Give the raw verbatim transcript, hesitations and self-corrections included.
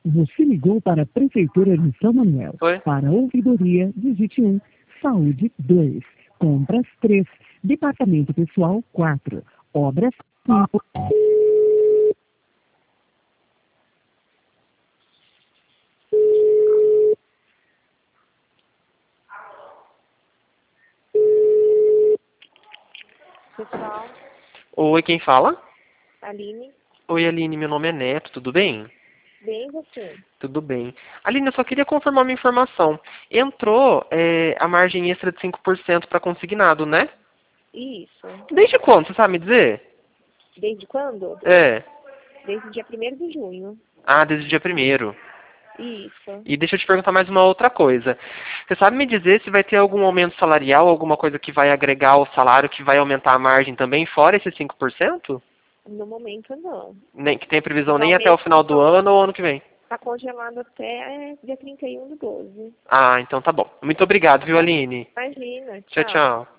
Você ligou para a Prefeitura de São Manuel. Oi? Para ouvidoria, digite um. Saúde, dois. Compras, três. Departamento Pessoal, quatro. Obras, cinco. Pessoal, Oi, quem fala? Aline, Oi, Aline, meu nome é Neto, tudo bem? bem você? Tudo bem. Aline, eu só queria confirmar uma informação. Entrou é, a margem extra de cinco por cento para consignado, né? Isso. Desde quando, você sabe me dizer? Desde quando? É. Desde o dia primeiro de junho. Ah, desde o dia primeiro. Isso. E deixa eu te perguntar mais uma outra coisa. Você sabe me dizer se vai ter algum aumento salarial, alguma coisa que vai agregar ao salário, que vai aumentar a margem também, fora esses cinco por cento? No momento, não. Nem, que tem previsão nem até o Igualmente, final do ano ou ano que vem? está congelado até dia trinta e um do doze. Ah, então tá bom. Muito obrigado, viu, Aline? Imagina, Tchau, tchau. tchau.